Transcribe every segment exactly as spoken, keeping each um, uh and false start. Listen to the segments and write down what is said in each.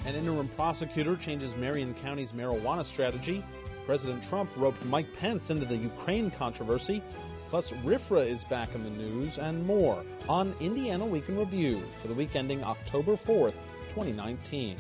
An interim prosecutor changes Marion County's marijuana strategy. President Trump roped Mike Pence into the Ukraine controversy. Plus, R F R A is back in the news, and more on Indiana Week in Review for the week ending October fourth, twenty nineteen.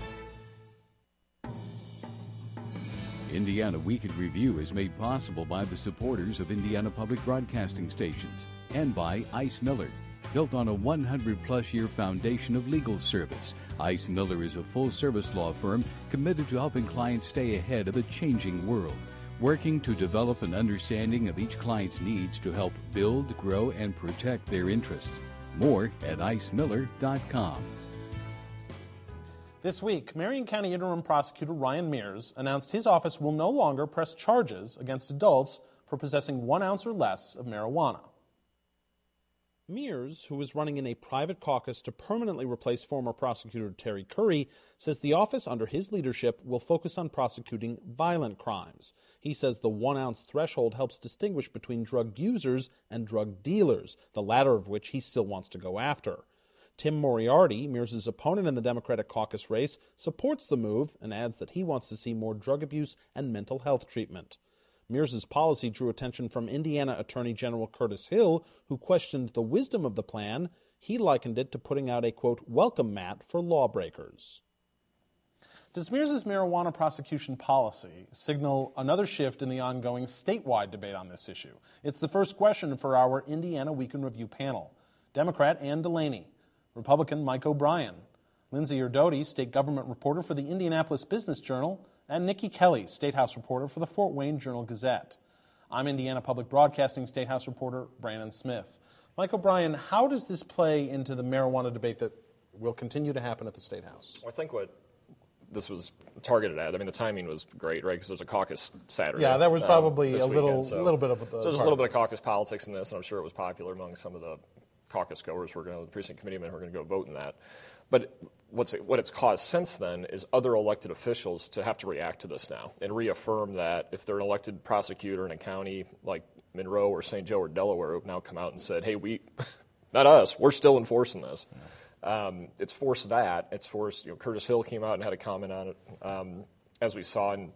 Indiana Week in Review is made possible by the supporters of Indiana Public Broadcasting Stations and by Ice Miller. Built on a one hundred plus year foundation of legal service, Ice Miller is a full-service law firm committed to helping clients stay ahead of a changing world, working to develop an understanding of each client's needs to help build, grow, and protect their interests. More at ice miller dot com. This week, Marion County Interim Prosecutor Ryan Mears announced his office will no longer press charges against adults for possessing one ounce or less of marijuana. Mears, who is running in a private caucus to permanently replace former prosecutor Terry Curry, says the office under his leadership will focus on prosecuting violent crimes. He says the one-ounce threshold helps distinguish between drug users and drug dealers, the latter of which he still wants to go after. Tim Moriarty, Mears' opponent in the Democratic caucus race, supports the move and adds that he wants to see more drug abuse and mental health treatment. Mears' policy drew attention from Indiana Attorney General Curtis Hill, who questioned the wisdom of the plan. He likened it to putting out a, quote, welcome mat for lawbreakers. Does Mears' marijuana prosecution policy signal another shift in the ongoing statewide debate on this issue? It's the first question for our Indiana Week in Review panel. Democrat Ann Delaney, Republican Mike O'Brien, Lindsay Erdody, state government reporter for the Indianapolis Business Journal, and Nikki Kelly, State House reporter for the Fort Wayne Journal-Gazette. I'm Indiana Public Broadcasting State House reporter Brandon Smith. Mike O'Brien, how does this play into the marijuana debate that will continue to happen at the State House? Well, I think what this was targeted at, I mean, the timing was great, right, because there's a caucus Saturday. Yeah, that was probably um, a little, weekend, so. little bit of the So there's a little bit of caucus politics in this, and I'm sure it was popular among some of the caucus goers who are going to, the precinct committeemen who are going to go vote in that. But what's it, what it's caused since then is other elected officials to have to react to this now and reaffirm that if they're an elected prosecutor in a county like Monroe or Saint Joe or Delaware who have now come out and said, hey, we, not us, we're still enforcing this. Yeah. Um, it's forced that. It's forced, you know, Curtis Hill came out and had a comment on it, um, as we saw. And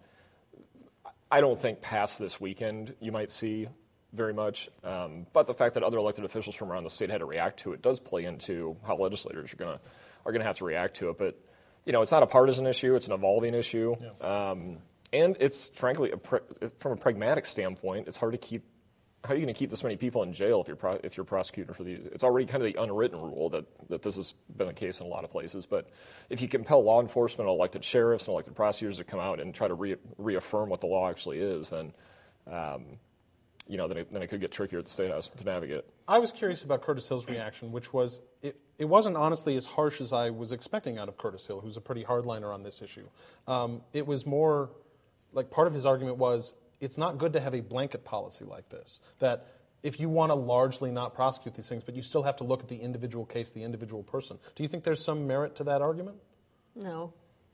I don't think past this weekend you might see very much. Um, but the fact that other elected officials from around the state had to react to it does play into how legislators are going to are going to have to react to it. But, you know, it's not a partisan issue. It's an evolving issue. Yeah. Um, and it's, frankly, a pre- from a pragmatic standpoint, it's hard to keep – how are you going to keep this many people in jail if you're pro- if you're prosecuting for these? It's already kind of the unwritten rule that, that this has been the case in a lot of places. But if you compel law enforcement, elected sheriffs, and elected prosecutors to come out and try to re- reaffirm what the law actually is, then um, – you know, then it, then it could get trickier at the State House to navigate. I was curious about Curtis Hill's reaction, which was, it, it wasn't honestly as harsh as I was expecting out of Curtis Hill, who's a pretty hardliner on this issue. Um, it was more, like part of his argument was, it's not good to have a blanket policy like this, that if you want to largely not prosecute these things, but you still have to look at the individual case, the individual person. Do you think there's some merit to that argument? No.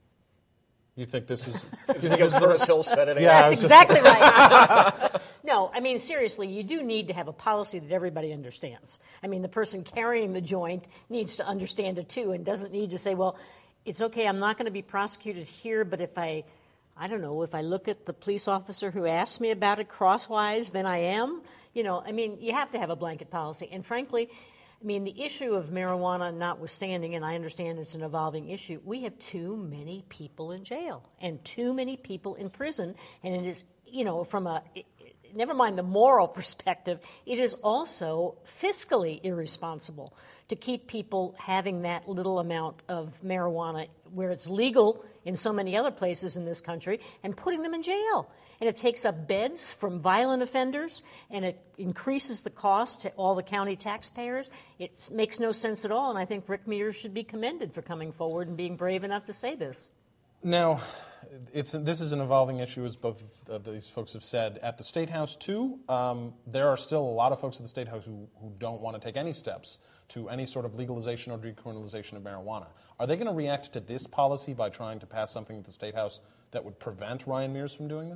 You think this is... It's because Curtis Hill said it. Yeah, That's exactly right. No, I mean, seriously, you do need to have a policy that everybody understands. I mean, the person carrying the joint needs to understand it, too, and doesn't need to say, well, it's okay, I'm not going to be prosecuted here, but if I, I don't know, if I look at the police officer who asked me about it crosswise, then I am. You know, I mean, you have to have a blanket policy. And frankly, I mean, the issue of marijuana notwithstanding, and I understand it's an evolving issue, we have too many people in jail and too many people in prison, and it is, you know, from a... never mind the moral perspective, it is also fiscally irresponsible to keep people having that little amount of marijuana where it's legal in so many other places in this country and putting them in jail. And it takes up beds from violent offenders, and it increases the cost to all the county taxpayers. It makes no sense at all, and I think Rick Mears should be commended for coming forward and being brave enough to say this. Now, it's, this is an evolving issue, as both of these folks have said. At the State House, too, um, there are still a lot of folks at the State House who, who don't want to take any steps to any sort of legalization or decriminalization of marijuana. Are they going to react to this policy by trying to pass something at the State House that would prevent Ryan Mears from doing this?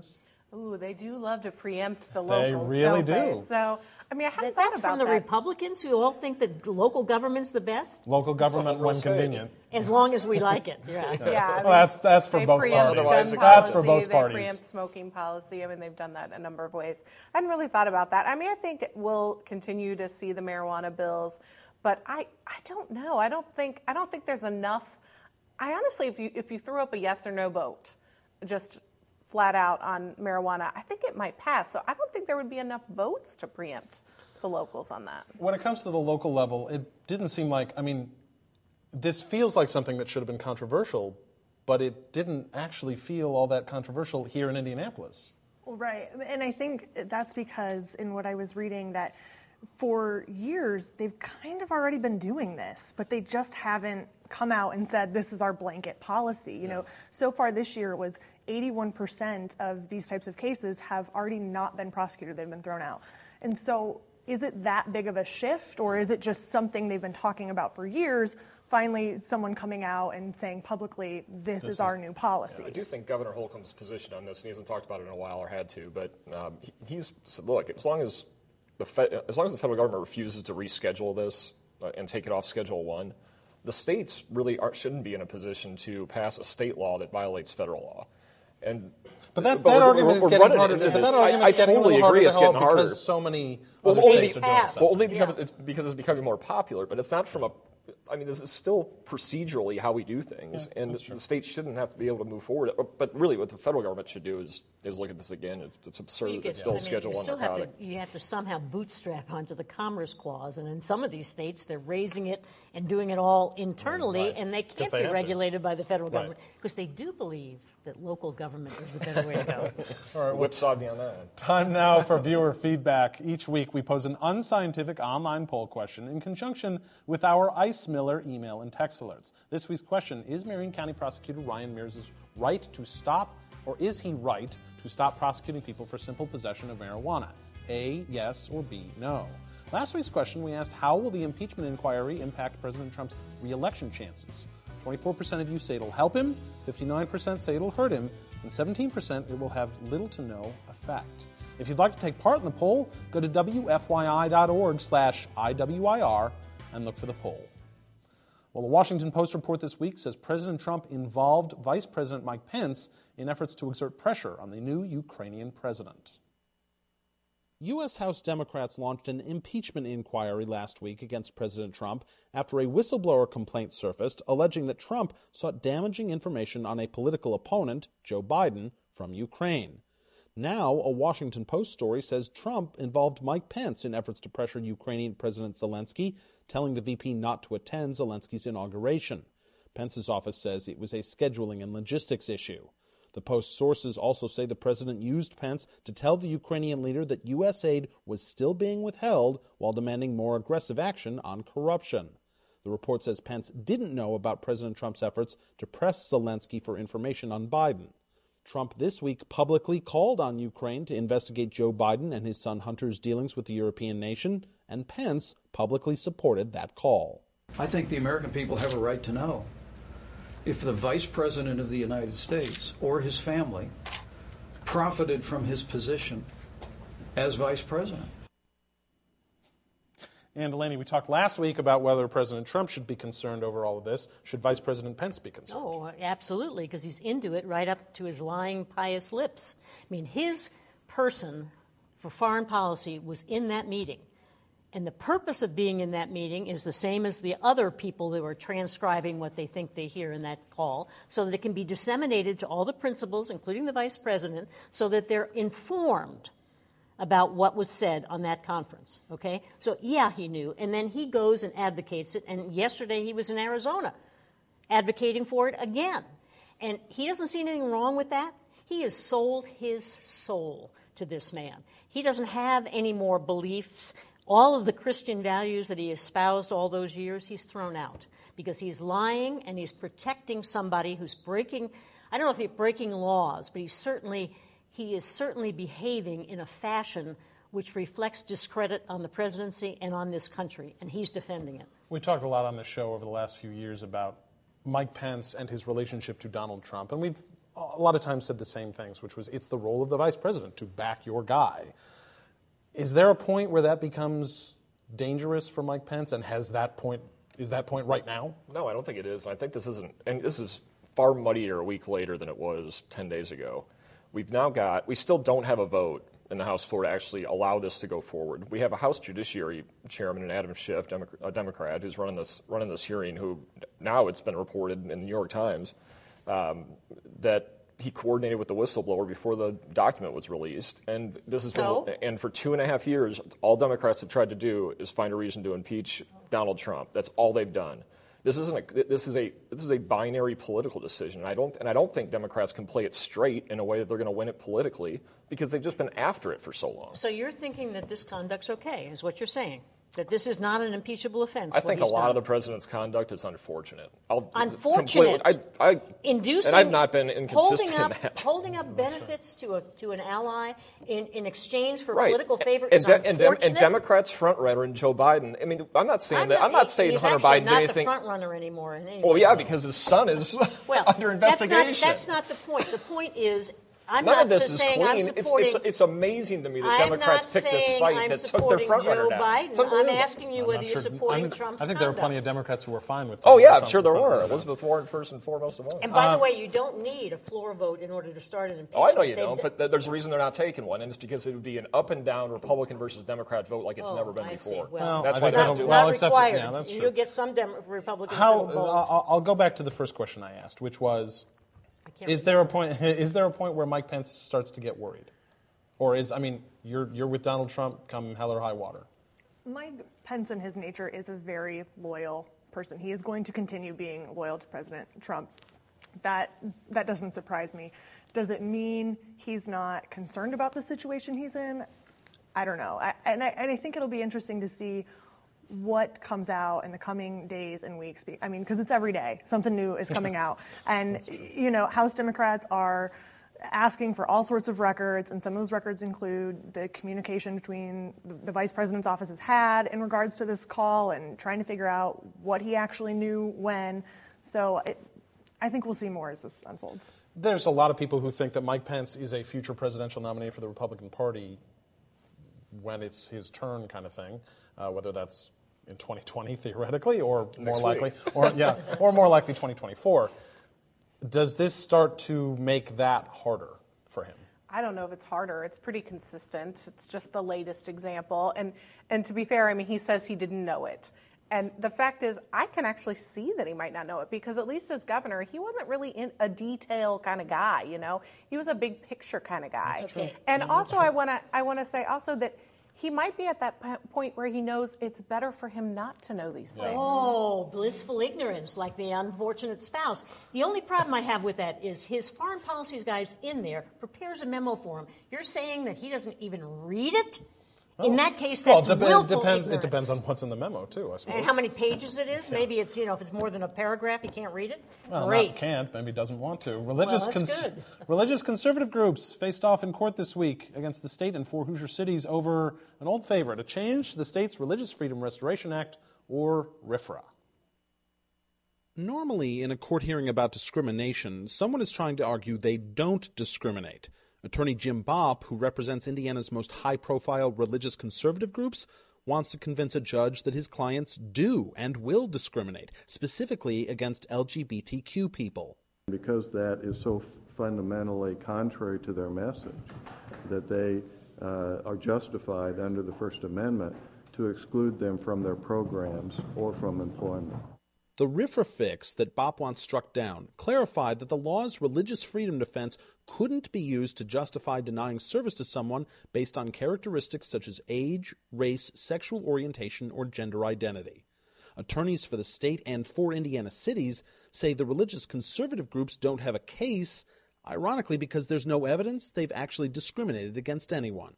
Ooh, they do love to preempt the They locals, really don't they? do. So, I mean, I hadn't That, thought that's about from the that. Republicans who all think that local government's the best, Local government when convenient. as long as we like it. Yeah. Yeah, I mean, Well, that's that's for they both preempt parties. Otherwise, gun That's for policy, both they parties. preempt smoking policy. I mean, they've done that a number of ways. I hadn't really thought about that. I mean, I think we'll continue to see the marijuana bills, but I, I don't know. I don't think I don't think there's enough. I honestly, if you if you threw up a yes or no vote, just flat out on marijuana, I think it might pass. So I don't think there would be enough votes to preempt the locals on that. When it comes to the local level, it didn't seem like, I mean, this feels like something that should have been controversial, but it didn't actually feel all that controversial here in Indianapolis. Well, right. And I think that's because in what I was reading that for years, they've kind of already been doing this, but they just haven't come out and said, this is our blanket policy. You know, so far this year it was eighty-one percent of these types of cases have already not been prosecuted. They've been thrown out. And so is it that big of a shift, or is it just something they've been talking about for years, finally someone coming out and saying publicly, this, this is our is, new policy? Yeah, I do think Governor Holcomb's position on this, and he hasn't talked about it in a while or had to, but um, he, he's said, look, as long as the fe- as long as the federal government refuses to reschedule this uh, and take it off Schedule One, the states really aren't, shouldn't be in a position to pass a state law that violates federal law. And but that, but that we're, argument we're, is we're getting harder. But that I, I totally agree. It's getting harder because so many well, other only, states are doing something. Well, only because Yeah. it's because it's becoming more popular. But it's not from a. I mean, this is still procedurally how we do things, Yeah, and that's the, true. the states shouldn't have to be able to move forward. But really, what the federal government should do is is look at this again. It's, it's absurd. You It's get- still I mean, Schedule you One still have to, narcotic. you have to somehow bootstrap onto the Commerce Clause, and in some of these states, they're raising it and doing it all internally, Right. and they 'Cause can't they be have to. regulated by the federal Right. government because they do believe that local government is the better way to go. All right, well, Whipsawed me on that one. time now for viewer feedback. Each week we pose an unscientific online poll question in conjunction with our Ice Miller email and text alerts. This week's question: is Marion County Prosecutor Ryan Mears' right to stop, or is he right to stop prosecuting people for simple possession of marijuana? A, yes, or B, no. Last week's question, we asked, how will the impeachment inquiry impact President Trump's re-election chances? twenty-four percent of you say it'll help him, fifty-nine percent say it'll hurt him, and seventeen percent it will have little to no effect. If you'd like to take part in the poll, go to W F Y I dot org slash I W I R and look for the poll. Well, the Washington Post report this week says President Trump involved Vice President Mike Pence in efforts to exert pressure on the new Ukrainian president. U S. House Democrats launched an impeachment inquiry last week against President Trump after a whistleblower complaint surfaced alleging that Trump sought damaging information on a political opponent, Joe Biden, from Ukraine. Now, a Washington Post story says Trump involved Mike Pence in efforts to pressure Ukrainian President Zelensky, telling the V P not to attend Zelensky's inauguration. Pence's office says it was a scheduling and logistics issue. The Post sources also say the president used Pence to tell the Ukrainian leader that U S aid was still being withheld while demanding more aggressive action on corruption. The report says Pence didn't know about President Trump's efforts to press Zelensky for information on Biden. Trump this week publicly called on Ukraine to investigate Joe Biden and his son Hunter's dealings with the European nation, and Pence publicly supported that call. I think the American people have a right to know if the Vice President of the United States or his family profited from his position as Vice President. And Delaney, we talked last week about whether President Trump should be concerned over all of this. Should Vice President Pence be concerned? Oh, absolutely, because he's into it right up to his lying, pious lips. I mean, his person for foreign policy was in that meeting. And the purpose of being in that meeting is the same as the other people who are transcribing what they think they hear in that call, so that it can be disseminated to all the principals, including the vice president, so that they're informed about what was said on that conference, okay? So, yeah, he knew. And then he goes and advocates it. And yesterday he was in Arizona advocating for it again. And he doesn't see anything wrong with that. He has sold his soul to this man. He doesn't have any more beliefs. All of the Christian values that he espoused all those years, he's thrown out because he's lying and he's protecting somebody who's breaking, I don't know if he's breaking laws, but he's certainly, he is certainly behaving in a fashion which reflects discredit on the presidency and on this country, and he's defending it. We talked a lot on the show over the last few years about Mike Pence and his relationship to Donald Trump, and we've a lot of times said the same things, which was it's the role of the vice president to back your guy. Is there a point where that becomes dangerous for Mike Pence, and has that point is that point right now? No, I don't think it is. I think this isn't, and this is far muddier a week later than it was ten days ago. We've now got, we still don't have a vote in the House floor to actually allow this to go forward. We have a House Judiciary Chairman, Adam Schiff, Demo- a Democrat, who's running this running this hearing, who now it's been reported in the New York Times um, that he coordinated with the whistleblower before the document was released. And this is So? been, and for two and a half years, all Democrats have tried to do is find a reason to impeach Donald Trump. That's all they've done. This isn't a, this is a this is a binary political decision. And I don't and I don't think Democrats can play it straight in a way that they're going to win it politically, because they've just been after it for so long. So you're thinking that this conduct's okay, is what you're saying? That this is not an impeachable offense? I think a lot done. of the president's conduct is unfortunate. I'll Unfortunate. completely- I, I, Inducing, and I've not been inconsistent holding up, in that. Holding up benefits to a to an ally in, in exchange for Right. political favor and, is de- and, dem- unfortunate. and Democrats front runner and Joe Biden. I mean, I'm not saying I'm that. not, I'm not saying he's Hunter actually Biden did not anything. the front runner anymore. In any Well, way. yeah, because his son is Well, under investigation. That's not, that's not the point. The point is, I'm None not of this is saying clean. I'm It's, supporting. it's, it's amazing to me that I'm Democrats not picked this saying fight I'm that took supporting their front Joe runner down. Biden. It's I'm unbelievable. asking you I'm whether not you're sure- supporting I'm- Trump's I think there are conduct. plenty of Democrats who were fine with. Oh taking yeah, I'm Trump sure to there front were. runner. Elizabeth Warren first and foremost of all. And by the way, you don't need a floor vote in order to start an impeachment. Oh, I know you They've don't, d- but th- there's a reason they're not taking one, and it's because it would be an up and down Republican versus Democrat vote like it's Oh, never been I see. before. Well, That's I why think they're that'll- not doing well, not except for- required. yeah, that's You'll true. get some Dem- Republicans How? that'll vote. I'll, I'll go back to the first question I asked, which was, I can't is there a point? Is there a point where Mike Pence starts to get worried, or is I mean, you're you're with Donald Trump come hell or high water? Mike Pence in his nature is a very loyal person. He is going to continue being loyal to President Trump. That that doesn't surprise me. Does it mean he's not concerned about the situation he's in? I don't know. I, and, I, and I think it'll be interesting to see what comes out in the coming days and weeks. I mean, because it's every day. Something new is coming out. And, you know, House Democrats are asking for all sorts of records, and some of those records include the communication between the, the vice president's office has had in regards to this call and trying to figure out what he actually knew when. So it, I think we'll see more as this unfolds. There's a lot of people who think that Mike Pence is a future presidential nominee for the Republican Party when it's his turn, kind of thing. Uh, whether that's in twenty twenty theoretically, or Next more week. likely, or yeah, or more likely twenty twenty-four. Does this start to make that harder for him? I don't know if it's harder. It's pretty consistent. It's just the latest example. And and to be fair, I mean, he says he didn't know it. And the fact is, I can actually see that he might not know it, because at least as governor, he wasn't really in a detail kind of guy, you know? He was a big picture kind of guy. And also, I want to I want to say also that he might be at that p- point where he knows it's better for him not to know these things. Oh, blissful ignorance, like the unfortunate spouse. The only problem I have with that is his foreign policy guy's in there, prepares a memo for him. You're saying that he doesn't even read it? In that case, Well, that's it, dep- it willful depends. ignorance. It depends on what's in the memo too, I suppose. And how many pages it is? Maybe it's, you know, if it's more than a paragraph, he can't read it. Well, Great. not can't, maybe doesn't want to. Religious, Well, that's good. religious conservative groups faced off in court this week against the state in four Hoosier cities over an old favorite, a change to the state's Religious Freedom Restoration Act, or RFRA. Normally, in a court hearing about discrimination, someone is trying to argue they don't discriminate. Attorney Jim Bopp, who represents Indiana's most high-profile religious conservative groups, wants to convince a judge that his clients do and will discriminate, specifically against L G B T Q people. Because that is so fundamentally contrary to their message, that they uh, are justified under the First Amendment to exclude them from their programs or from employment. The RFRA fix that Bopp wants struck down clarified that the law's religious freedom defense couldn't be used to justify denying service to someone based on characteristics such as age, race, sexual orientation, or gender identity. Attorneys for the state and for Indiana cities say the religious conservative groups don't have a case, ironically because there's no evidence they've actually discriminated against anyone.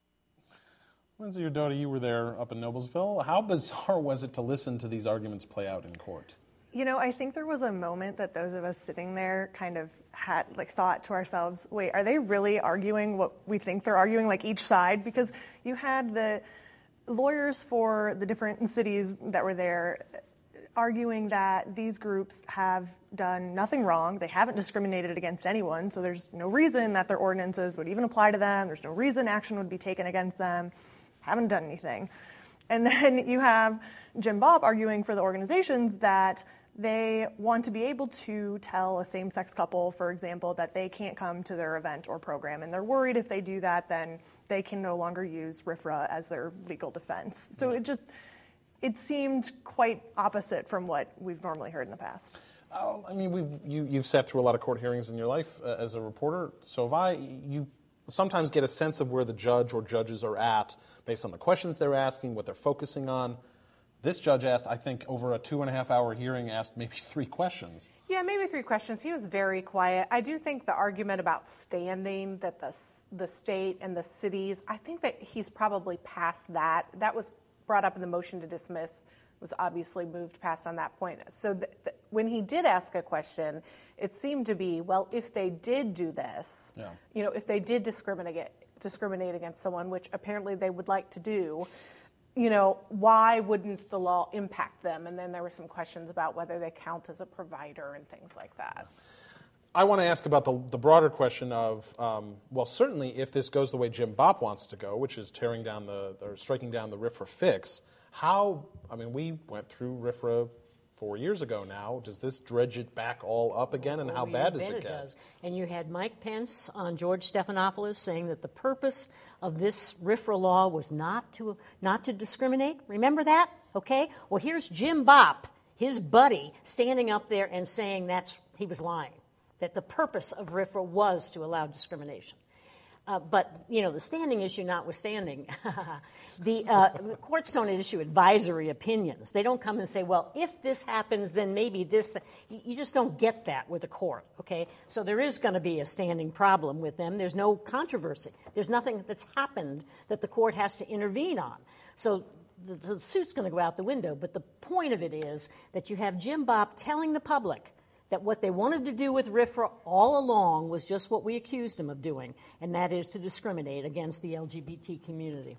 Lindsay Udoti, you were there up in Noblesville. How bizarre was it to listen to these arguments play out in court? You know, I think there was a moment that those of us sitting there kind of had, like, thought to ourselves, wait, are they really arguing what we think they're arguing, like each side? Because you had the lawyers for the different cities that were there arguing that these groups have done nothing wrong. They haven't discriminated against anyone, so there's no reason that their ordinances would even apply to them. There's no reason action would be taken against them. Haven't done anything. And then you have Jim Bopp arguing for the organizations that they want to be able to tell a same-sex couple, for example, that they can't come to their event or program. And they're worried if they do that, then they can no longer use R F R A as their legal defense. So it just, it seemed quite opposite from what we've normally heard in the past. Oh, I mean, we've, you, you've sat through a lot of court hearings in your life uh, as a reporter. So have I. You sometimes get a sense of where the judge or judges are at based on the questions they're asking, what they're focusing on. This judge asked, I think, over a two and a half hour hearing, asked maybe three questions. Yeah, maybe three questions. He was very quiet. I do think the argument about standing, that the the state and the cities, I think that he's probably past that. That was brought up in the motion to dismiss, was obviously moved past on that point. So th- th- when he did ask a question, it seemed to be, well, if they did do this, yeah. you know, if they did discriminate discriminate against someone, which apparently they would like to do, you know, why wouldn't the law impact them? And then there were some questions about whether they count as a provider and things like that. I want to ask about the, the broader question of, um, well, certainly if this goes the way Jim Bopp wants to go, which is tearing down the, or striking down the R F R A fix, how, I mean, we went through R F R A four years ago now. Does this dredge it back all up again, and oh, how bad does it, it get? Does. And you had Mike Pence on George Stephanopoulos saying that the purpose of this R F R A law was not to not to discriminate. Remember that? Okay? Well, here's Jim Bopp, his buddy, standing up there and saying that's he was lying, that the purpose of R F R A was to allow discrimination. Uh, but, you know, the standing issue notwithstanding, the uh, courts don't issue advisory opinions. They don't come and say, well, if this happens, then maybe this. You just don't get that with a court, okay? So there is going to be a standing problem with them. There's no controversy. There's nothing that's happened that the court has to intervene on. So the, the suit's going to go out the window. But the point of it is that you have Jim Bopp telling the public that what they wanted to do with R F R A all along was just what we accused him of doing, and that is to discriminate against the L G B T community.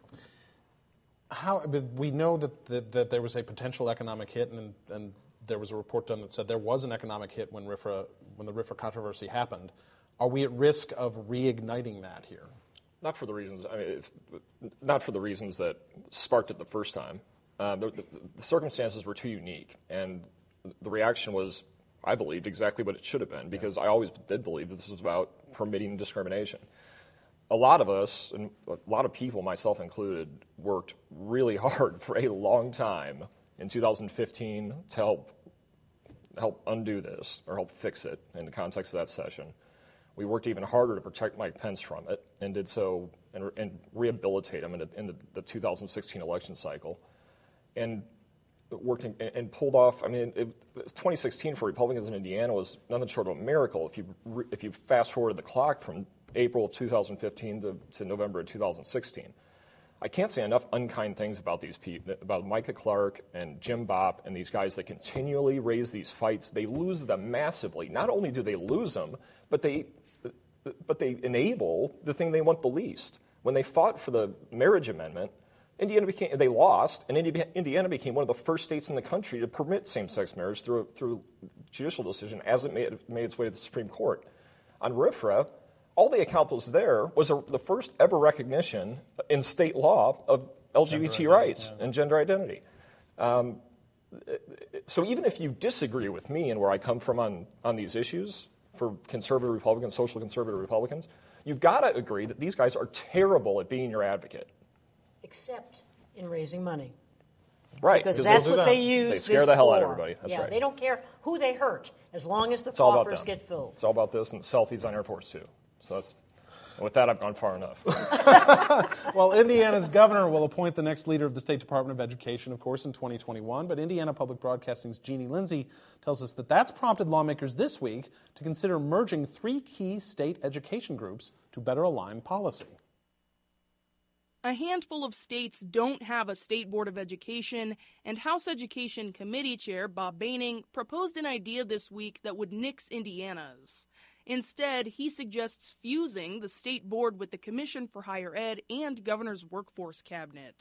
How, but we know that, that, that there was a potential economic hit, and, and there was a report done that said there was an economic hit when R F R A, when the R F R A controversy happened. Are we at risk of reigniting that here? Not for the reasons. I mean, if, not for the reasons that sparked it the first time. Uh, the, the, the circumstances were too unique, and the reaction was, I believed, exactly what it should have been, because I always did believe that this was about permitting discrimination. A lot of us, and a lot of people, myself included, worked really hard for a long time in two thousand fifteen to help help undo this, or help fix it in the context of that session. We worked even harder to protect Mike Pence from it, and did so and, and rehabilitate him in, a, in the, the two thousand sixteen election cycle. And worked in, and pulled off. I mean, it, it, twenty sixteen for Republicans in Indiana was nothing short of a miracle. If you re, if you fast forward the clock from April of two thousand fifteen to, to November of two thousand sixteen, I can't say enough unkind things about these people, about Micah Clark and Jim Bopp and these guys that continually raise these fights. They lose them massively. Not only do they lose them, but they but they enable the thing they want the least. When they fought for the marriage amendment, Indiana became, they lost, and Indiana became one of the first states in the country to permit same-sex marriage through through judicial decision as it made, made its way to the Supreme Court. On R F R A, all they accomplished there was a, the first ever recognition in state law of L G B T gender rights identity, yeah. and gender identity. Um, so even if you disagree with me and where I come from on, on these issues for conservative Republicans, social conservative Republicans, you've got to agree that these guys are terrible at being your advocate. Except in raising money. Right. Because that's what they use. They scare this the hell for. out of everybody. That's yeah, right. They don't care who they hurt as long as the it's coffers get filled. It's all about this and the selfies on airports, too. So that's, with that, I've gone far enough. Well, Indiana's governor will appoint the next leader of the State Department of Education, of course, in twenty twenty-one. But Indiana Public Broadcasting's Jeannie Lindsay tells us that that's prompted lawmakers this week to consider merging three key state education groups to better align policy. A handful of states don't have a state board of education, and House Education Committee Chair Bob Boehning proposed an idea this week that would nix Indiana's. Instead, he suggests fusing the state board with the Commission for Higher Ed and Governor's Workforce Cabinet.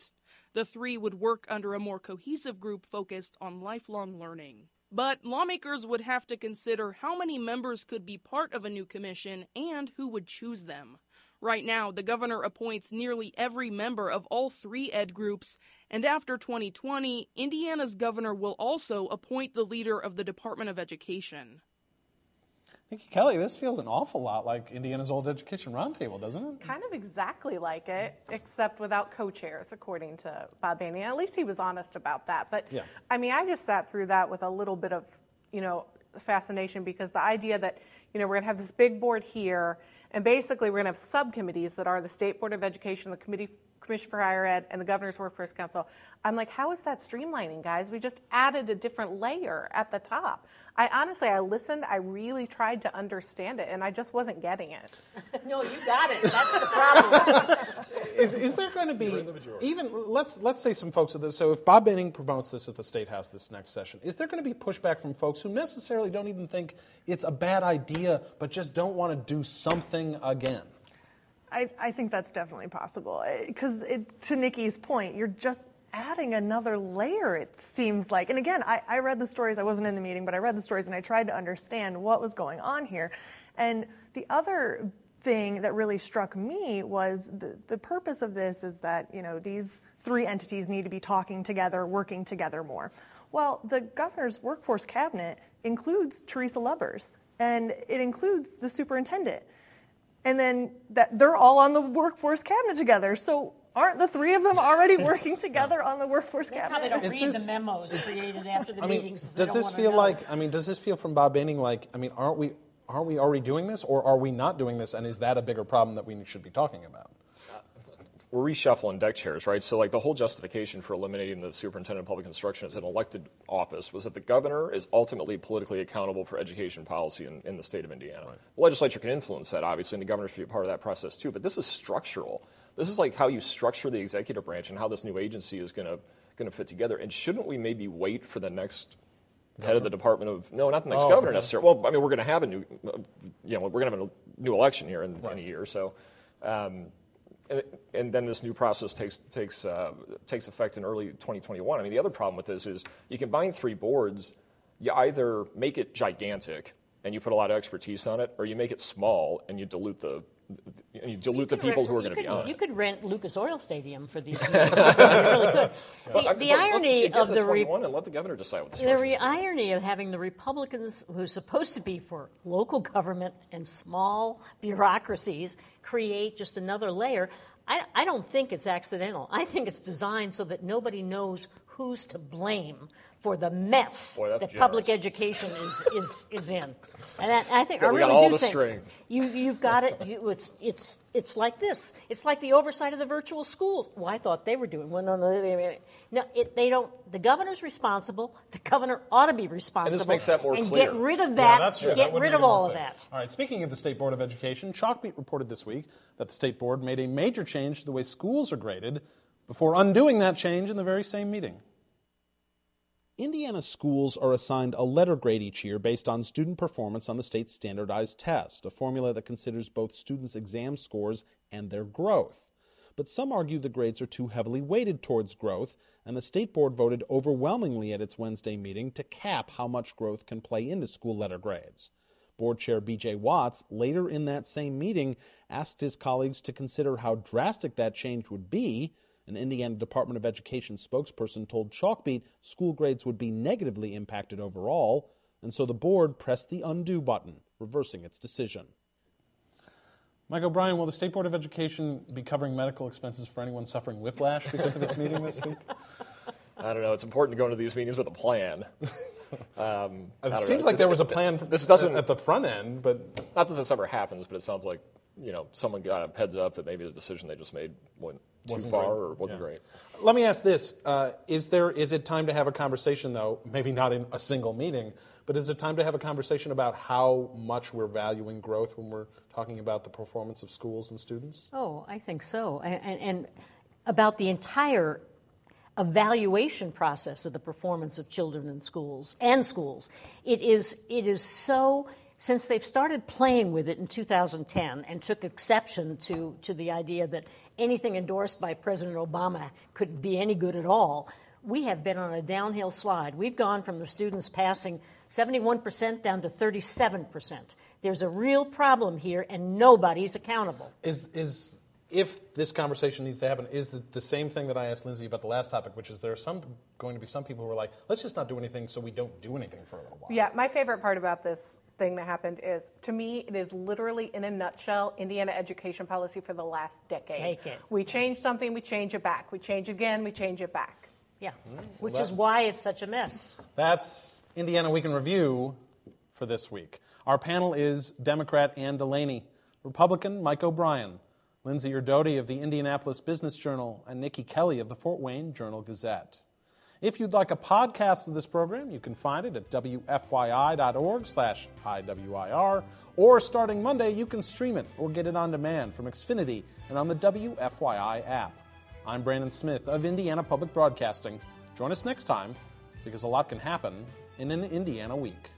The three would work under a more cohesive group focused on lifelong learning. But lawmakers would have to consider how many members could be part of a new commission and who would choose them. Right now, the governor appoints nearly every member of all three ed groups, and after twenty twenty, Indiana's governor will also appoint the leader of the Department of Education. Nikki Kelly, this feels an awful lot like Indiana's old education roundtable, doesn't it? Kind of exactly like it, except without co-chairs, according to Bob Banning. At least he was honest about that. But, yeah. I mean, I just sat through that with a little bit of, you know, fascination, because the idea that, you know, we're going to have this big board here, and basically we're going to have subcommittees that are the State Board of Education, the Committee Commission for Higher Ed, and the Governor's Workforce Council. I'm like, how is that streamlining, guys? We just added a different layer at the top. I honestly, I listened, I really tried to understand it, and I just wasn't getting it. No, you got it. That's the problem. is, is there going to be, even, let's let's say some folks at this, so if Bob Banning promotes this at the State House this next session, is there going to be pushback from folks who necessarily don't even think it's a bad idea, but just don't want to do something again? I, I think that's definitely possible, because to Nikki's point, you're just adding another layer, it seems like. And again, I, I read the stories. I wasn't in the meeting, but I read the stories, and I tried to understand what was going on here. And the other thing that really struck me was the, the purpose of this is that, you know, these three entities need to be talking together, working together more. Well, the governor's workforce cabinet includes Teresa Lubbers, and it includes the superintendent. And then that they're all on the workforce cabinet together. So aren't the three of them already working together on the workforce They cabinet? probably don't Is read this- the memos created after the I mean, meetings. They does don't this wanna feel know. like, I mean, does this feel from Bob Banning like, I mean, aren't we aren't we already doing this, or are we not doing this, and is that a bigger problem that we should be talking about? We're reshuffling deck chairs, right? So, like, the whole justification for eliminating the superintendent of public instruction as an elected office was that the governor is ultimately politically accountable for education policy in, in the state of Indiana. Right. The legislature can influence that, obviously, and the governor should be a part of that process, too. But this is structural. This is like how you structure the executive branch and how this new agency is going to going to fit together. And shouldn't we maybe wait for the next governor? Head of the Department of, no, not the next oh, governor okay. necessarily. Well, I mean, we're going to have a new, you know, we're going to have a new election here in, right. in a year. So, um, And, and then this new process takes takes uh, takes effect in early twenty twenty-one. I mean, the other problem with this is you combine three boards. You either make it gigantic and you put a lot of expertise on it, or you make it small and you dilute the you dilute the people rent, who are going to be on You it. could rent Lucas Oil Stadium for these meetings. You really could. The, Well, I- the let's- irony let's get of to the re- twenty-one and let the governor decide what the The structure re- is. irony of having the Republicans, who's supposed to be for local government and small bureaucracies, create just another layer. I, I don't think it's accidental. I think it's designed so that nobody knows who's to blame for the mess Boy, that's that public generous. education is, is, is in. And that, I think Yeah, I we really got all do the think strings. You, you've got it. You, it's, it's, it's like this. It's like the oversight of the virtual school. Well, I thought they were doing. Well, no, no, no. It, they don't. The governor's responsible. The governor ought to be responsible. makes that more and clear. get rid of Yeah, that. that's true. That Get would rid make of it more all of clear. that. All right, speaking of the State Board of Education, Chalkbeat reported this week that the State Board made a major change to the way schools are graded before undoing that change in the very same meeting. Indiana schools are assigned a letter grade each year based on student performance on the state's standardized test, a formula that considers both students' exam scores and their growth. But some argue the grades are too heavily weighted towards growth, and the State Board voted overwhelmingly at its Wednesday meeting to cap how much growth can play into school letter grades. Board Chair B J Watts, later in that same meeting, asked his colleagues to consider how drastic that change would be. An Indiana Department of Education spokesperson told Chalkbeat school grades would be negatively impacted overall, and so the board pressed the undo button, reversing its decision. Mike O'Brien, will the State Board of Education be covering medical expenses for anyone suffering whiplash because of its meeting this week? I don't know. It's important to go into these meetings with a plan. Um, It I don't seems know. like there was a plan This doesn't- at the front end, but Not that this ever happens, but it sounds like, you know, someone got a heads up that maybe the decision they just made went too Wasn't far great. or wasn't Yeah. great. let me ask this. Uh, is there is it time to have a conversation, though, maybe not in a single meeting, but is it time to have a conversation about how much we're valuing growth when we're talking about the performance of schools and students? Oh, I think so. And, and, and about the entire evaluation process of the performance of children in schools and schools. It is, it is so, since they've started playing with it in two thousand ten and took exception to, to the idea that anything endorsed by President Obama could be any good at all. We have been on a downhill slide. We've gone from the students passing seventy-one percent down to thirty-seven percent. There's a real problem here, and nobody's accountable. Is is if this conversation needs to happen, is the, the same thing that I asked Lindsay about the last topic, which is there are some going to be some people who are like, let's just not do anything so we don't do anything for a little while. Yeah, my favorite part about this thing that happened is, to me, it is literally, in a nutshell, Indiana education policy for the last decade. Take it. We change something, we change it back. We change again, we change it back. Yeah, well, which that, is why it's such a mess. That's Indiana Week in Review for this week. Our panel is Democrat Ann Delaney, Republican Mike O'Brien, Lindsay Erdody of the Indianapolis Business Journal, and Nikki Kelly of the Fort Wayne Journal-Gazette. If you'd like a podcast of this program, you can find it at W F Y I dot org slash I W I R, or starting Monday, you can stream it or get it on demand from Xfinity and on the W F Y I app. I'm Brandon Smith of Indiana Public Broadcasting. Join us next time, because a lot can happen in an Indiana week.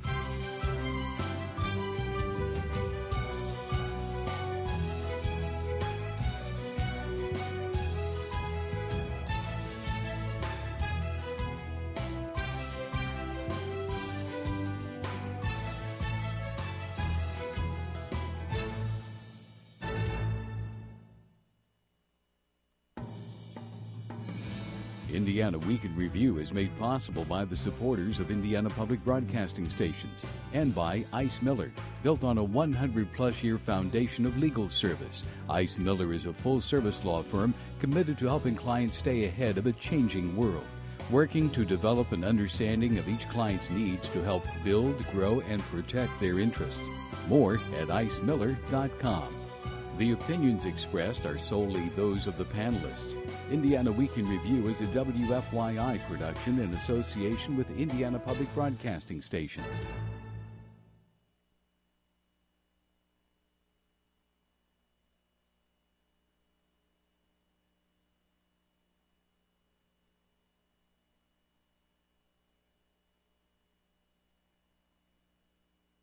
Indiana Week in Review is made possible by the supporters of Indiana Public Broadcasting Stations and by Ice Miller. Built on a one hundred plus year foundation of legal service, Ice Miller is a full-service law firm committed to helping clients stay ahead of a changing world, working to develop an understanding of each client's needs to help build, grow, and protect their interests. More at ice miller dot com. The opinions expressed are solely those of the panelists. Indiana Week in Review is a W F Y I production in association with Indiana Public Broadcasting Stations.